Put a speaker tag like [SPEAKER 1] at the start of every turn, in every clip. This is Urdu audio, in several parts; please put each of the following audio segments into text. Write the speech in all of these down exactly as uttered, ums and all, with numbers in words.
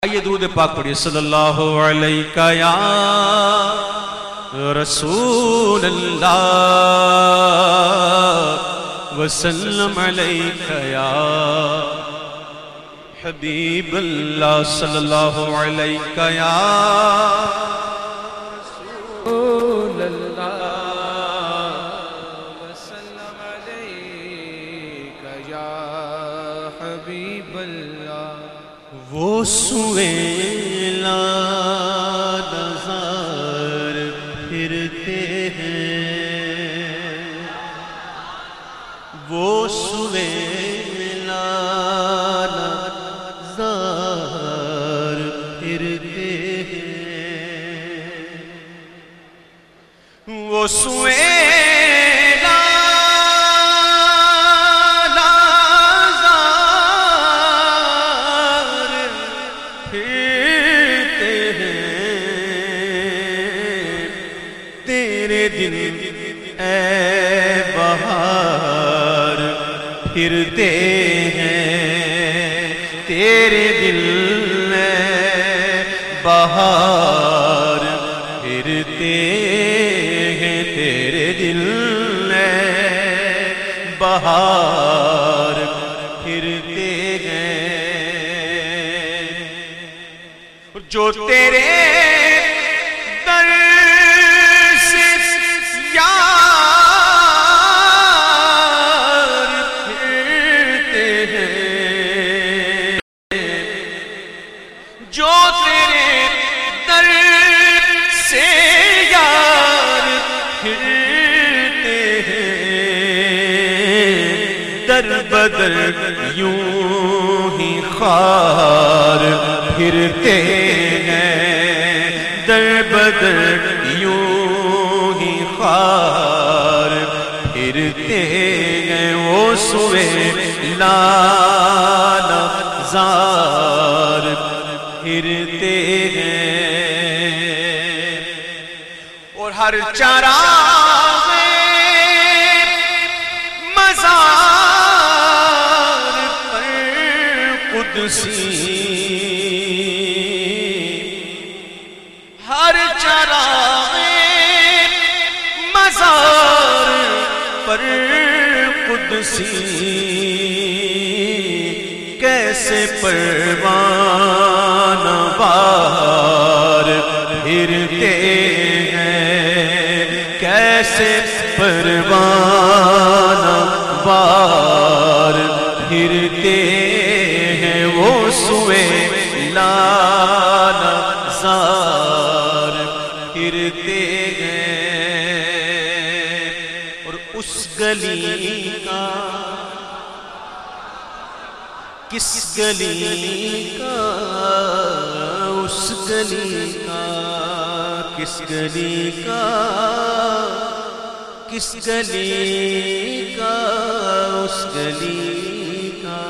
[SPEAKER 1] آئیے درود پاک پڑھیے صلی اللہ علیہ یا رسول اللہ وسلم علیہ یا حبیب اللہ صلی اللہ علیہ یا رسول اللہ وسلم علیہ یا حبیب اللہ وہ سویلا نظر پھرتے ہیں وہ سویلا نظر پھرتے ہیں وہ سویلا اے بہار پھرتے ہیں تیرے دل میں بہار پھرتے ہیں تیرے دل میں بہار پھرتے ہیں جو تیرے جو تیرے در سے یار پھرتے ہیں در بدر یوں ہی خار پھرتے ہیں در بدر یوں ہی خار پھرتے ہیں وہ سویلا نظر پھرتے ہیں اور ہر چراغ مزار پر قدسی ہر چراغ مزار پر قدسی کیسے پروانہ بار پھرتے ہیں کیسے پروانہ بار پھرتے ہیں وہ سویلا نظر پھرتے ہیں اور اس گلی کا کس گلی کا اس گلی کا کس گلی کا کس گلی کا اس گلی کا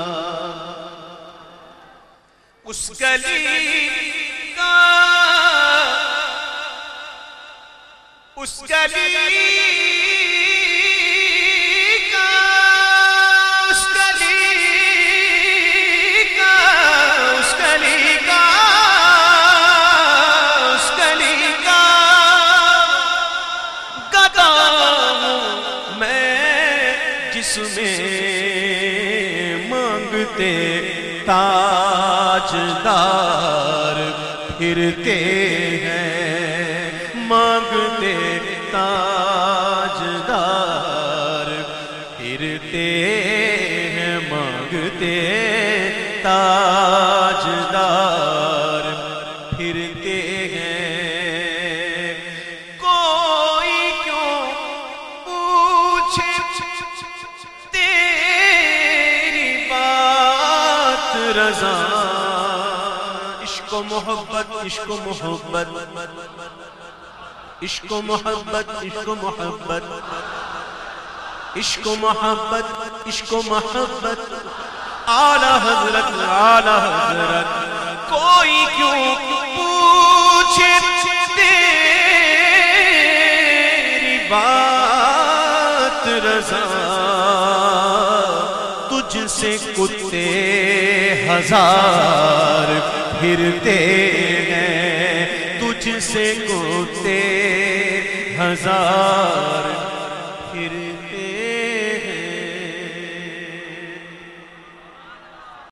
[SPEAKER 1] اس گلی کا اس گلی جس میں مانگتے تاجدار پھرتے ہیں مانگتے تاجدار پھرتے ہیں مانگتے تاجدار پھرتے ہیں کوئی کیوں پوچھے رضا عشق و محبت عشق و محبت عشق و محبت عشق و محبت عشق و محبت عشق و محبت اعلیٰ حضرت اعلیٰ حضرت کوئی کیوں پوچھے تیری بات رضا تجھ سے کتے ہزار پھرتے ہیں، تجھ سے کتے ہزار پھرتے